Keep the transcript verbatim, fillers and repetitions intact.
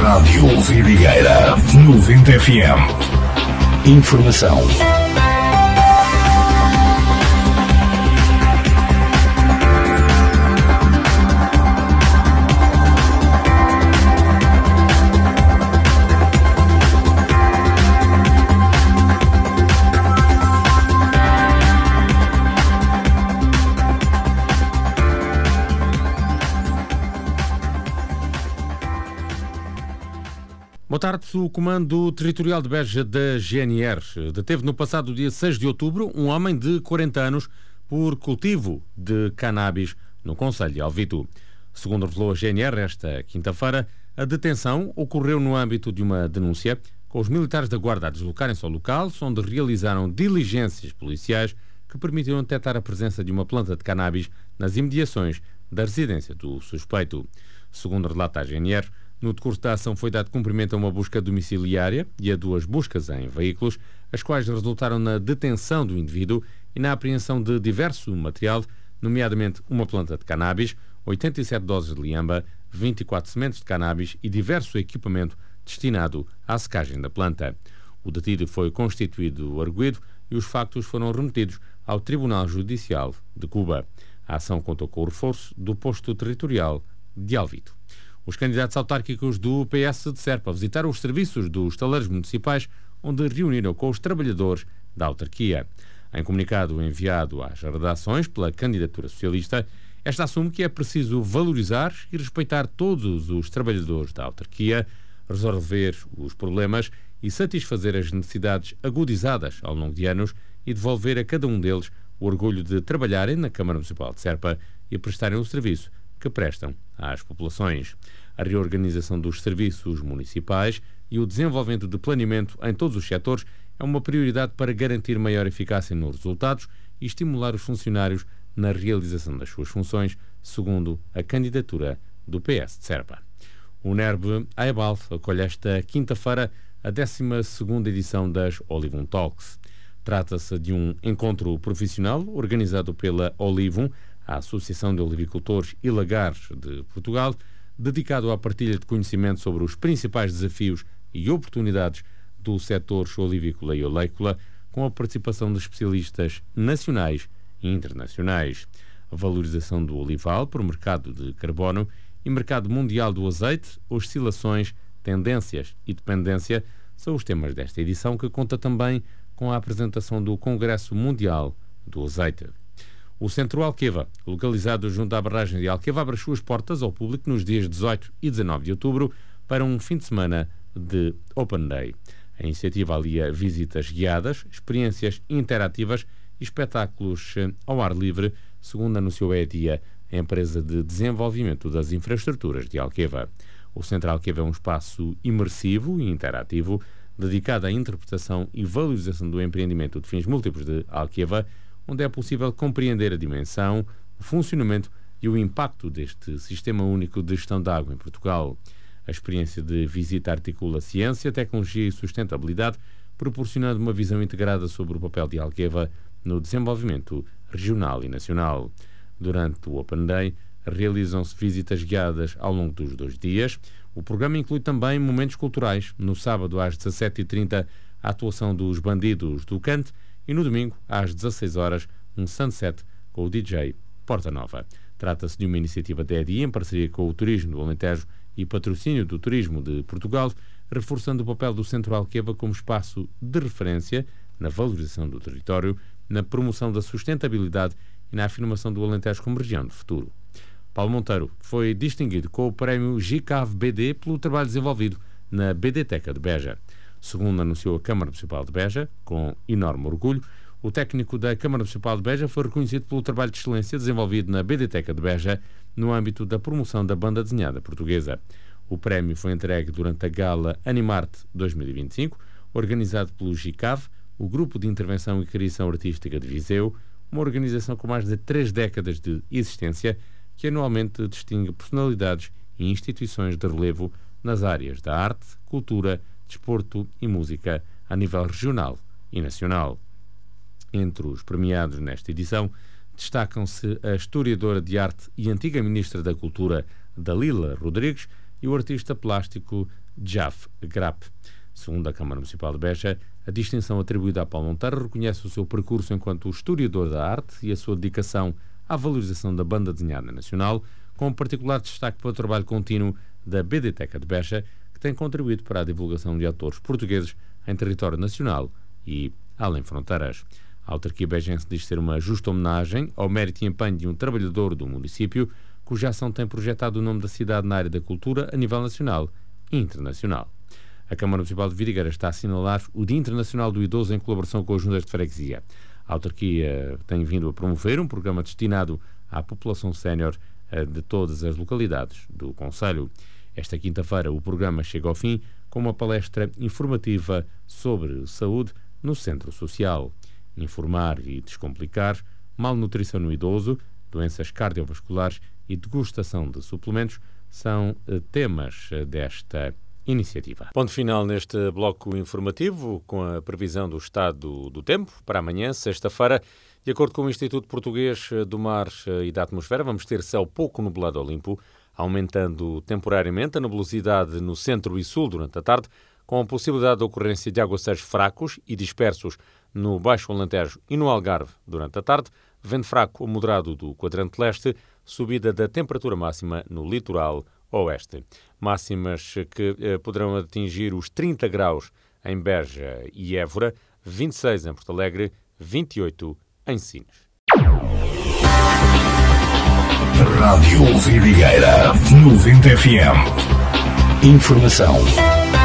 Rádio Vidigueira noventa F M. Informação. Boa tarde. O Comando Territorial de Beja da G N R deteve no passado dia seis de outubro um homem de quarenta anos por cultivo de cannabis no concelho de Alvito. Segundo revelou a G N R esta quinta-feira, a detenção ocorreu no âmbito de uma denúncia com os militares da Guarda a deslocarem-se ao local, onde realizaram diligências policiais que permitiram detectar a presença de uma planta de cannabis nas imediações da residência do suspeito. Segundo relata a G N R, no decurso da ação foi dado cumprimento a uma busca domiciliária e a duas buscas em veículos, as quais resultaram na detenção do indivíduo e na apreensão de diverso material, nomeadamente uma planta de cannabis, oitenta e sete doses de liamba, vinte e quatro sementes de cannabis e diverso equipamento destinado à secagem da planta. O detido foi constituído arguido e os factos foram remetidos ao Tribunal Judicial de Cuba. A ação contou com o reforço do posto territorial de Alvito. Os candidatos autárquicos do P S de Serpa visitaram os serviços dos taleiros municipais, onde reuniram com os trabalhadores da autarquia. Em comunicado enviado às redações pela candidatura socialista, esta assume que é preciso valorizar e respeitar todos os trabalhadores da autarquia, resolver os problemas e satisfazer as necessidades agudizadas ao longo de anos e devolver a cada um deles o orgulho de trabalharem na Câmara Municipal de Serpa e prestarem o serviço que prestam às populações. A reorganização dos serviços municipais e o desenvolvimento de planeamento em todos os setores é uma prioridade para garantir maior eficácia nos resultados e estimular os funcionários na realização das suas funções, segundo a candidatura do P S de Serpa. O NERB Aebal acolhe esta quinta-feira a décima segunda edição das Olivum Talks. Trata-se de um encontro profissional organizado pela Olivum, a Associação de Olivicultores e Lagares de Portugal, dedicado à partilha de conhecimento sobre os principais desafios e oportunidades do setor olivícola e oleícola, com a participação de especialistas nacionais e internacionais. A valorização do olival por mercado de carbono e mercado mundial do azeite, oscilações, tendências e dependência são os temas desta edição, que conta também com a apresentação do Congresso Mundial do Azeite. O Centro Alqueva, localizado junto à barragem de Alqueva, abre as suas portas ao público nos dias dezoito e dezanove de outubro para um fim de semana de Open Day. A iniciativa alia visitas guiadas, experiências interativas e espetáculos ao ar livre, segundo anunciou a EDIA, a empresa de desenvolvimento das infraestruturas de Alqueva. O Centro Alqueva é um espaço imersivo e interativo, dedicado à interpretação e valorização do empreendimento de fins múltiplos de Alqueva, onde é possível compreender a dimensão, o funcionamento e o impacto deste Sistema Único de Gestão da Água em Portugal. A experiência de visita articula ciência, tecnologia e sustentabilidade, proporcionando uma visão integrada sobre o papel de Alqueva no desenvolvimento regional e nacional. Durante o Open Day, realizam-se visitas guiadas ao longo dos dois dias. O programa inclui também momentos culturais. No sábado, às dezassete e trinta, a atuação dos Bandidos do Cante, e no domingo, às dezasseis horas, um sunset com o D J Porta Nova. Trata-se de uma iniciativa da EDI em parceria com o Turismo do Alentejo e patrocínio do Turismo de Portugal, reforçando o papel do Centro Alqueva como espaço de referência na valorização do território, na promoção da sustentabilidade e na afirmação do Alentejo como região de futuro. Paulo Monteiro foi distinguido com o prémio G C A V B D pelo trabalho desenvolvido na BDteca de Beja. Segundo anunciou a Câmara Municipal de Beja, com enorme orgulho, o técnico da Câmara Municipal de Beja foi reconhecido pelo trabalho de excelência desenvolvido na BDteca de Beja no âmbito da promoção da banda desenhada portuguesa. O prémio foi entregue durante a Gala Animarte dois mil e vinte e cinco, organizado pelo G C A V, o Grupo de Intervenção e Criação Artística de Viseu, uma organização com mais de três décadas de existência, que anualmente distingue personalidades e instituições de relevo nas áreas da arte, cultura, desporto e música a nível regional e nacional. Entre os premiados nesta edição destacam-se a historiadora de arte e antiga ministra da Cultura Dalila Rodrigues e o artista plástico Jaf Grap. Segundo a Câmara Municipal de Beja, a distinção atribuída a Paulo Monteiro reconhece o seu percurso enquanto historiador da arte e a sua dedicação à valorização da banda desenhada nacional, com particular destaque para o trabalho contínuo da Biblioteca de Beja, que tem contribuído para a divulgação de autores portugueses em território nacional e além fronteiras. A autarquia bejense diz ser uma justa homenagem ao mérito e empenho de um trabalhador do município, cuja ação tem projetado o nome da cidade na área da cultura a nível nacional e internacional. A Câmara Municipal de Vidigueira está a assinalar o Dia Internacional do Idoso em colaboração com as juntas de freguesia. A autarquia tem vindo a promover um programa destinado à população sénior de todas as localidades do concelho. Esta quinta-feira o programa chega ao fim com uma palestra informativa sobre saúde no Centro Social. Informar e descomplicar, malnutrição no idoso, doenças cardiovasculares e degustação de suplementos são temas desta iniciativa. Ponto final neste bloco informativo com a previsão do estado do tempo para amanhã, sexta-feira. De acordo com o Instituto Português do Mar e da Atmosfera, vamos ter céu pouco nublado ao limpo, aumentando temporariamente a nebulosidade no centro e sul durante a tarde, com a possibilidade de ocorrência de aguaceiros fracos e dispersos no Baixo Alentejo e no Algarve durante a tarde, vento fraco ou moderado do quadrante leste, subida da temperatura máxima no litoral oeste. Máximas que eh, poderão atingir os trinta graus em Beja e Évora, vinte e seis em Porto Alegre, vinte e oito em Sines. Rádio Vidigueira noventa F M. Informação